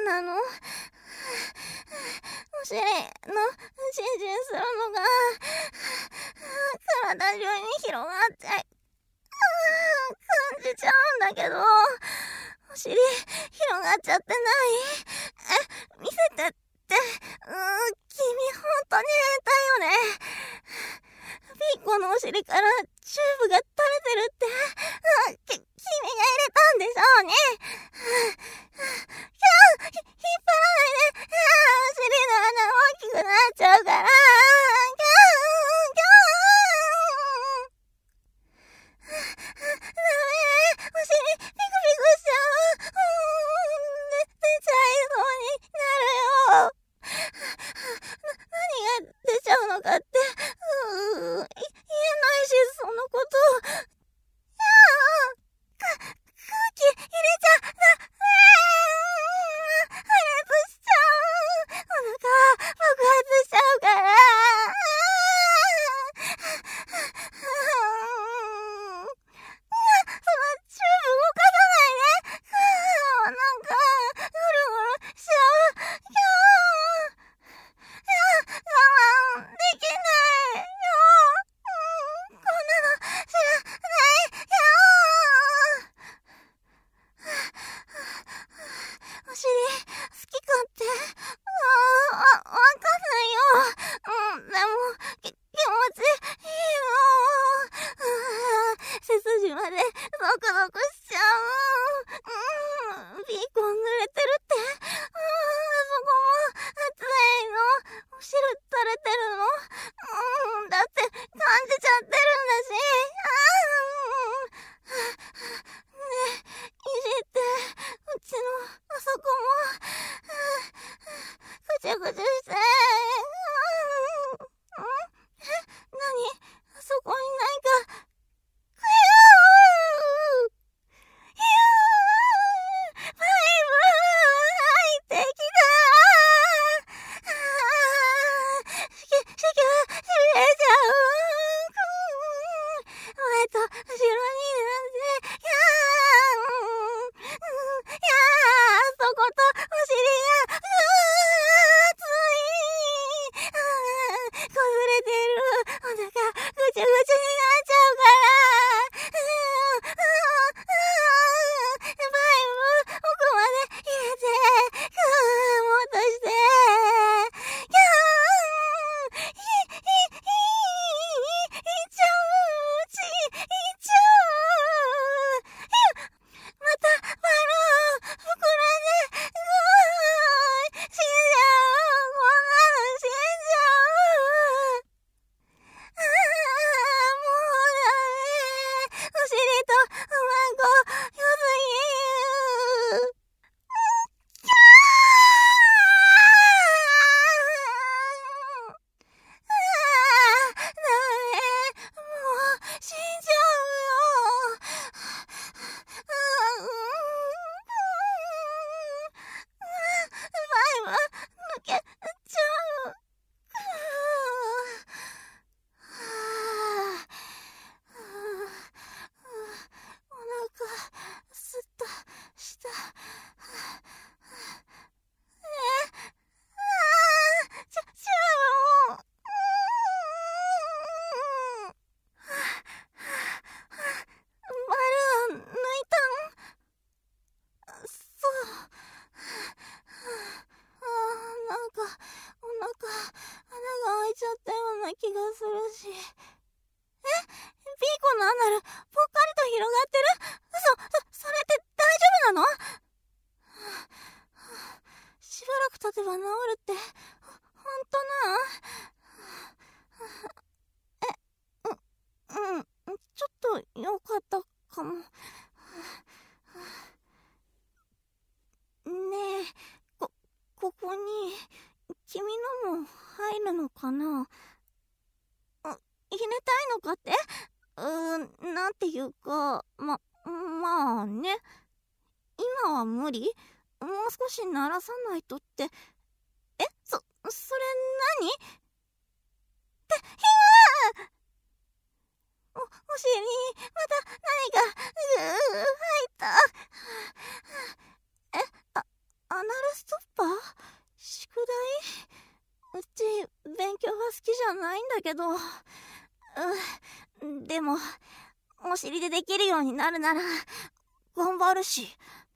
なの？お尻のチンチンするのが体中に広がって感じちゃうんだけど、お尻広がっちゃってない？見せてって。君ほんとに変態よね。ピーコのお尻からチューブが垂れてるって、君が入れたんでしょうね。引っ張らないで。お尻の穴大きくなっちゃうから。ダメ。お尻ピクピクしちゃう。出ちゃいそうになるよ。何が出ちゃうのかって言えないし、そのこと。空気入れちゃダメ。破裂しちゃう。お腹爆発しちゃうから。そのチューブ動かさないで。なんかぐるぐるしちゃう。我慢できないよ。こんなの知らないよ。お尻好きかってわかんないよ。でも気持ちいいよ。背筋までゾクゾクしちゃう。ビーコン濡れてるって。そこも熱いの。お汁垂れてるの。だって感じちゃってるんだし。ねえ、いじって。うちのあそこもぐちゅぐちゅして。何？あそこに何かパイプ入ってきた。しびれちゃう。前と後ろになんて、そことお尻が熱い。こずれてるお腹ぐちゅぐちゅになっちゃうから。パイプ奥まで入れてもっとして。いっちゃう。いっちゃう。またバルーン膨らんで、死んじゃう。こんなの死んじゃう。もうダメ。お尻とうんこよすぎ。ダメ。もう死んじゃうよ。パイプ抜けちゃう。お腹すったした。チューブもバルーン抜いたん？そう。なんかお腹穴が開いちゃったような気がするし。ピーコのアナルぽっかりと広がってる？それって大丈夫なの？しばらく経てば治るってほんとなん？ちょっとよかったかも。ねえ、ここに君のも入るのかな？入れたいのかって？なんていうか、まあね。今は無理？もう少し鳴らさないとって。それ何？ってお尻にまた何か入った。アナルストッち勉強は好きじゃないんだけど、でもお尻でできるようになるなら頑張るし。